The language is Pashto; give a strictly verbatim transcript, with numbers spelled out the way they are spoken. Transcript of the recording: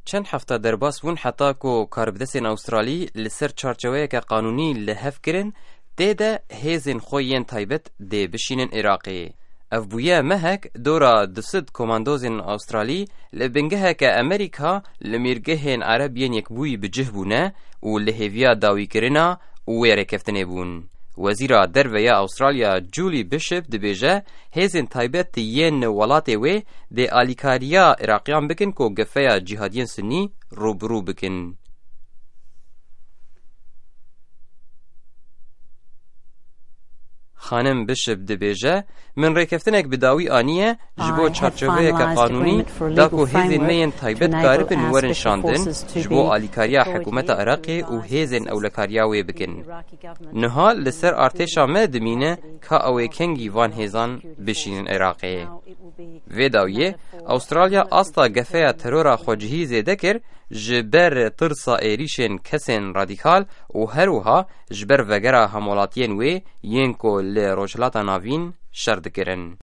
چند هفته درباس بون حتی کو کاربدسین استرالی لسر چارچوه که قانونی لحف کرن دیده هیزن خوین تایبت دی بشینن عراقی. اف بویه مهک دورا دسد کماندوزین استرالی لبنگه که امریکا لمیرگهین عربین یک بوی بجه بونه و لحویا داوی کرنا و ویرکفتنه بون. وزیر درویا استرالیا جولی بیشپ دبیجه هیزن تایبت ین ولاتی وی دی آلیکاریا عراقیان بکن کو گفیا جهادیان سنی روبرو بکن. خانم بیشپ دبیجه من ریکفتنک بداوی آنیه جبو چارچوه که قانونی داکو هیزن مین تایبت کاربن ورن شاندن جبو آلیکاریا حکومت عراقی و هیزن اولکاریاوی بکن. نها لسر ارتشا مدمینه که اوی کنگی وان هیزان بشین عراقی. و داویه استرالیا استا گفه ترورا خوجهی زیده کر جبر ترسا ایریشن کسین رادیکال و هروها جبر وگرا همولاتین وی ینکو ل روشلاتا ناوین شرد کرن.